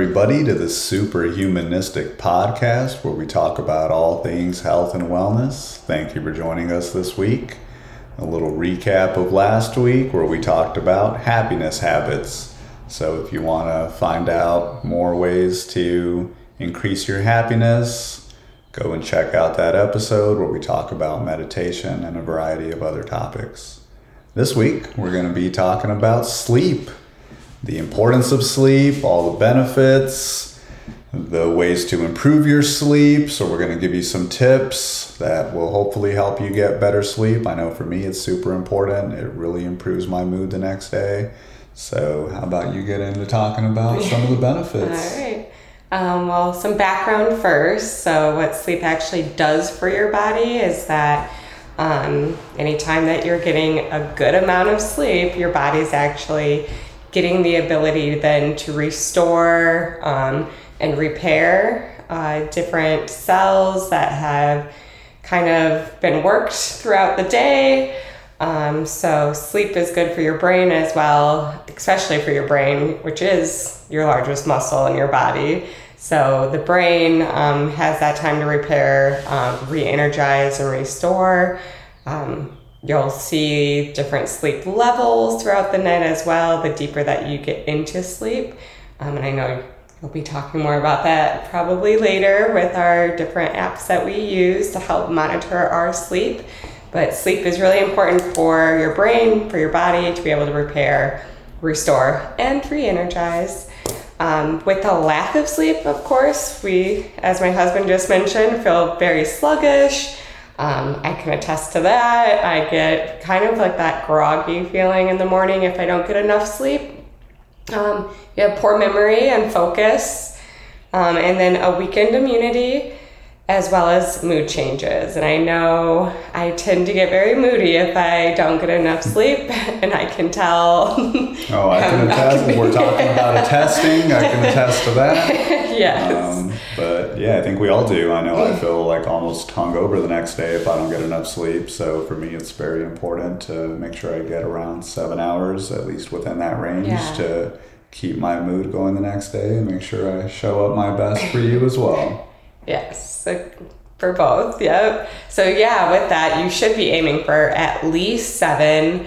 everybody, to the Superhumanistic Podcast, where we talk about all things health and wellness. Thank you for joining us this week. A little recap of last week, where we talked about happiness habits. So if you want to find out more ways to increase your happiness, go and check out that episode where we talk about meditation and a variety of other topics. This week, we're going to be talking about sleep. The importance of sleep, all the benefits, the ways to improve your sleep. So we're going to give you some tips that will hopefully help you get better sleep. I know for me it's super important. It really improves my mood the next day. So how about you get into talking about some of the benefits? All right. Well, some background first. So what sleep actually does for your body is that anytime that you're getting a good amount of sleep, your body's actually getting the ability then to restore and repair different cells that have kind of been worked throughout the day. So sleep is good for your brain as well, especially for your brain, which is your largest muscle in your body. So the brain has that time to repair, re-energize, and restore. You'll see different sleep levels throughout the night as well, the deeper that you get into sleep. And I know you'll be talking more about that probably later with our different apps that we use to help monitor our sleep. But sleep is really important for your brain, for your body to be able to repair, restore, and re-energize. With the lack of sleep, of course, we, as my husband just mentioned, feel very sluggish. I can attest to that. I get kind of like that groggy feeling in the morning if I don't get enough sleep. You have poor memory and focus, and then a weakened immunity, as well as mood changes. And I know I tend to get very moody if I don't get enough sleep, and I can tell. Oh, I can attest. We're talking about attesting. I can attest to that. Yes. But yeah, I think we all do. I know I feel like almost hungover the next day if I don't get enough sleep. So for me, it's very important to make sure I get around 7 hours, at least within that range, to keep my mood going the next day and make sure I show up my best for you as well. Yes, for both, yep. So yeah, with that, you should be aiming for at least 7,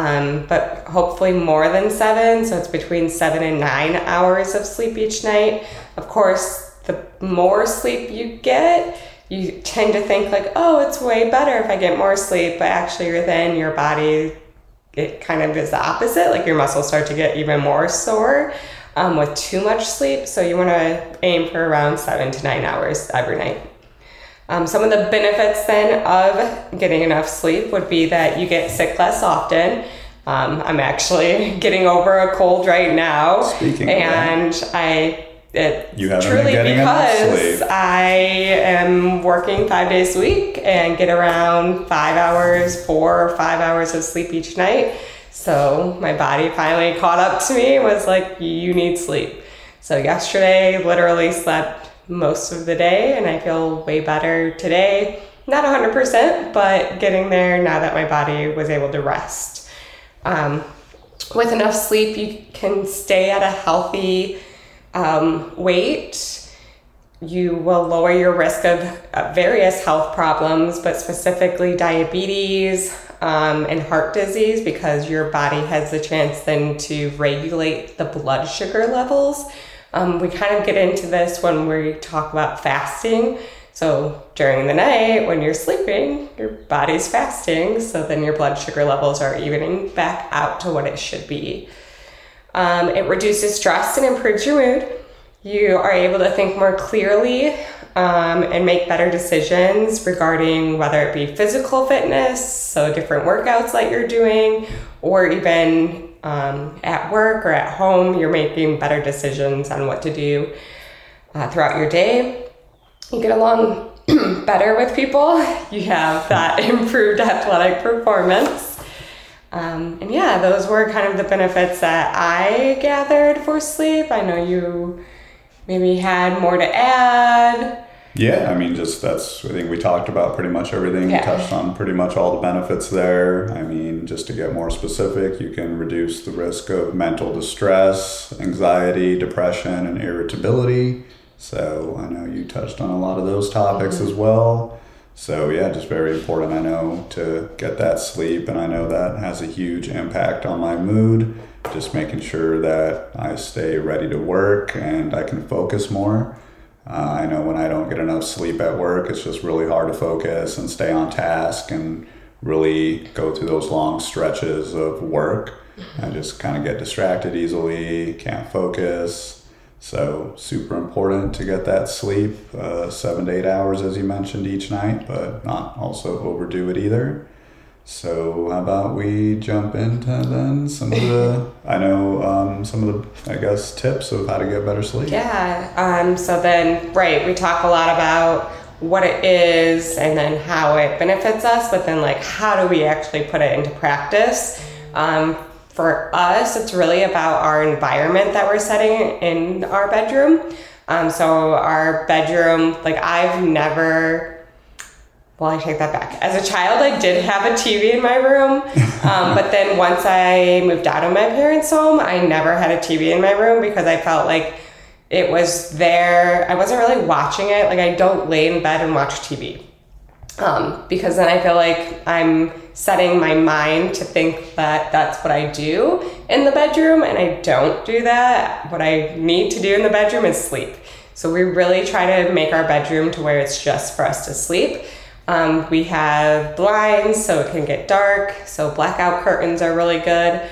but hopefully more than 7. So it's between 7 and 9 hours of sleep each night. Of course, the more sleep you get, you tend to think like, oh, it's way better if I get more sleep, but actually then your body, it kind of is the opposite. Like your muscles start to get even more sore with too much sleep. So you want to aim for around 7 to 9 hours every night. Some of the benefits then of getting enough sleep would be that you get sick less often. I'm actually getting over a cold right now. Speaking and of that. You haven't truly been getting because I am working 5 days a week and get around 4 or 5 hours of sleep each night. So my body finally caught up to me, was like, you need sleep. So yesterday, literally slept most of the day, and I feel way better today. Not 100%, but getting there now that my body was able to rest. With enough sleep, you can stay at a healthy weight. You will lower your risk of various health problems, but specifically diabetes and heart disease, because your body has the chance then to regulate the blood sugar levels. We kind of get into this when we talk about fasting. So during the night when you're sleeping, your body's fasting, so then your blood sugar levels are evening back out to what it should be. It reduces stress and improves your mood. You are able to think more clearly and make better decisions regarding whether it be physical fitness, so different workouts that you're doing, or even at work or at home, you're making better decisions on what to do throughout your day. You get along better with people. You have that improved athletic performance. And yeah, those were kind of the benefits that I gathered for sleep. I know you maybe had more to add. Yeah, I mean, I think we talked about pretty much everything. Yeah. We touched on pretty much all the benefits there. I mean, just to get more specific, you can reduce the risk of mental distress, anxiety, depression, and irritability. So I know you touched on a lot of those topics as well. So yeah, just very important, I know, to get that sleep. And I know that has a huge impact on my mood. Just making sure that I stay ready to work and I can focus more. I know when I don't get enough sleep at work, it's just really hard to focus and stay on task and really go through those long stretches of work. I just kind of get distracted easily, can't focus. So super important to get that sleep, 7 to 8 hours as you mentioned each night, but not also overdo it either. So how about we jump into then some of the, I guess, tips of how to get better sleep. Yeah. So then, right, we talk a lot about what it is and then how it benefits us, but then like, how do we actually put it into practice? For us, it's really about our environment that we're setting in our bedroom. So our bedroom, like well, I take that back. As a child, I did have a TV in my room, but then once I moved out of my parents' home, I never had a TV in my room because I felt like it was there. I wasn't really watching it. Like I don't lay in bed and watch TV because then I feel like I'm setting my mind to think that that's what I do in the bedroom, and I don't do that. What I need to do in the bedroom is sleep. So we really try to make our bedroom to where it's just for us to sleep. We have blinds so it can get dark, so blackout curtains are really good.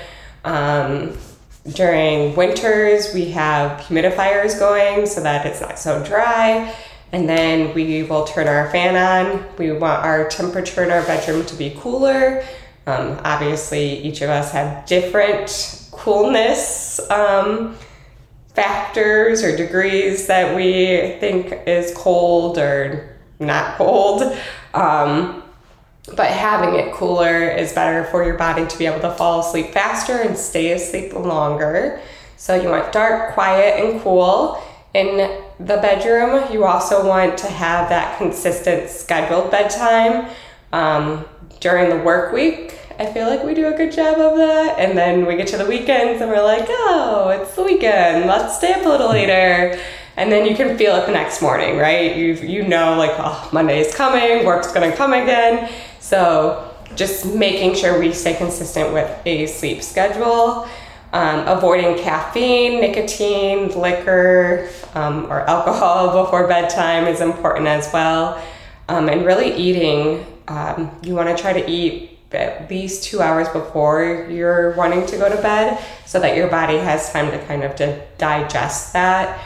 During winters, we have humidifiers going so that it's not so dry. And then we will turn our fan on. We want our temperature in our bedroom to be cooler. Obviously, each of us have different coolness factors or degrees that we think is cold or not cold. But having it cooler is better for your body to be able to fall asleep faster and stay asleep longer. So you want dark, quiet, and cool. In the bedroom, you also want to have that consistent scheduled bedtime. During the work week, I feel like we do a good job of that. And then we get to the weekends and we're like, oh, it's the weekend. Let's stay up a little later. And then you can feel it the next morning, right? You know, like, oh, Monday is coming, work's gonna come again. So just making sure we stay consistent with a sleep schedule. Avoiding caffeine, nicotine, liquor, or alcohol before bedtime is important as well. And really eating, you want to try to eat at least 2 hours before you're wanting to go to bed so that your body has time to kind of digest that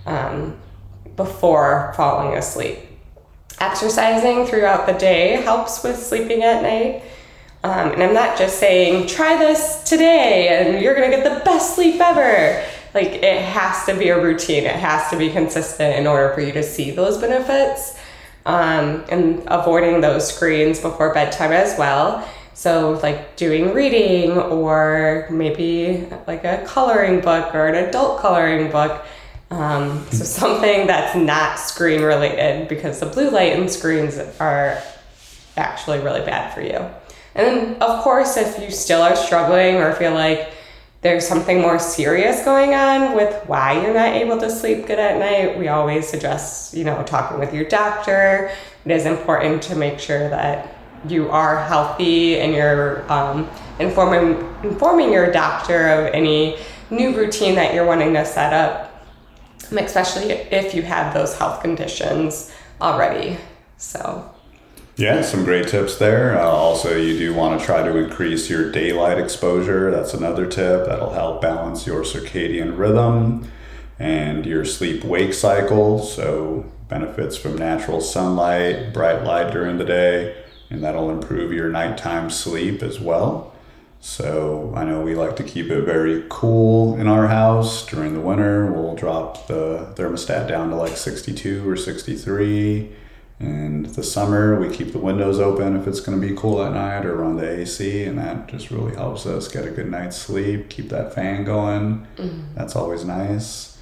before falling asleep. Exercising throughout the day helps with sleeping at night. And I'm not just saying, try this today and you're gonna get the best sleep ever. Like, it has to be a routine. It has to be consistent in order for you to see those benefits. And avoiding those screens before bedtime as well. So like doing reading or maybe like a coloring book or an adult coloring book. So something that's not screen related, because the blue light in screens are actually really bad for you. And then, of course, if you still are struggling or feel like there's something more serious going on with why you're not able to sleep good at night, we always suggest, talking with your doctor. It is important to make sure that you are healthy and you're informing your doctor of any new routine that you're wanting to set up, especially if you have those health conditions already. So. Yeah, some great tips there. Also, you do want to try to increase your daylight exposure. That's another tip that'll help balance your circadian rhythm and your sleep-wake cycle. So benefits from natural sunlight, bright light during the day, and that'll improve your nighttime sleep as well. So I know we like to keep it very cool in our house. During the winter, we'll drop the thermostat down to like 62 or 63. And the summer, we keep the windows open if it's going to be cool at night, or run the AC, and that just really helps us get a good night's sleep, keep that fan going. Mm-hmm. That's always nice.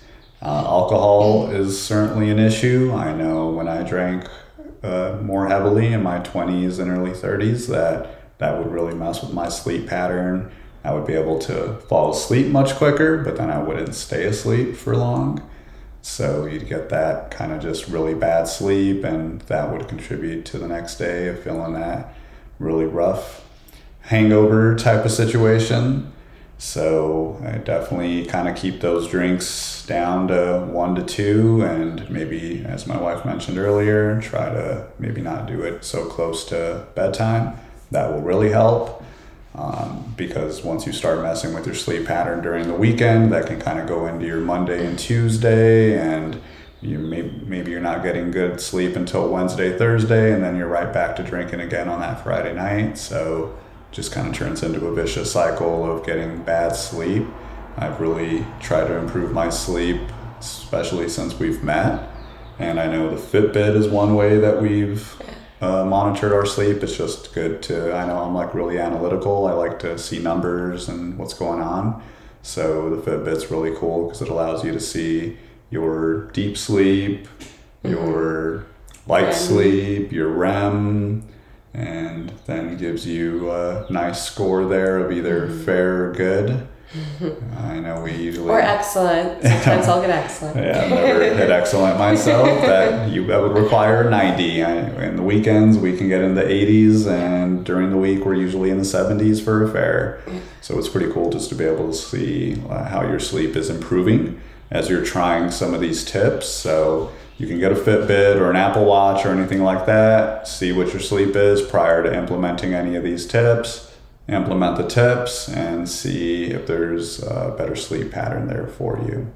Alcohol is certainly an issue. I know when I drank more heavily in my 20s and early 30s that would really mess with my sleep pattern. I would be able to fall asleep much quicker, but then I wouldn't stay asleep for long. So you'd get that kind of just really bad sleep, and that would contribute to the next day of feeling that really rough hangover type of situation. So I definitely kind of keep those drinks down to 1 to 2, and maybe, as my wife mentioned earlier, try to maybe not do it so close to bedtime. That will really help. Because once you start messing with your sleep pattern during the weekend, that can kind of go into your Monday and Tuesday, and maybe you're not getting good sleep until Wednesday, Thursday, and then you're right back to drinking again on that Friday night. So just kind of turns into a vicious cycle of getting bad sleep. I've really tried to improve my sleep, especially since we've met, and I know the Fitbit is one way that we've monitored our sleep. It's just good to, I know I'm like really analytical. I like to see numbers and what's going on. So the Fitbit's really cool because it allows you to see your deep sleep, your light sleep, your REM, and then gives you a nice score there of either fair or good. I know we usually... Or excellent. Sometimes I'll get excellent. Yeah, I've never hit excellent myself. That would require 90. In the weekends, we can get in the 80s, and during the week, we're usually in the 70s for a fair. So it's pretty cool just to be able to see how your sleep is improving as you're trying some of these tips. So you can get a Fitbit or an Apple Watch or anything like that, see what your sleep is prior to implementing any of these tips. Implement the tips and see if there's a better sleep pattern there for you.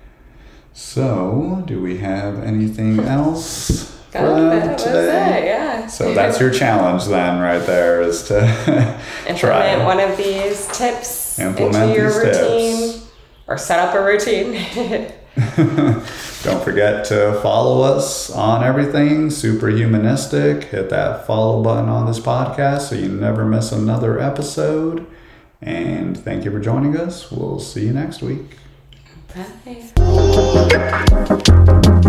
So, do we have anything else for today? Yeah. So that's your challenge then, right there, is to implement one of these tips into your routine, or set up a routine. Don't forget to follow us on everything Superhumanistic. Hit that follow button on this podcast so you never miss another episode. And thank you for joining us. We'll see you next week. Bye.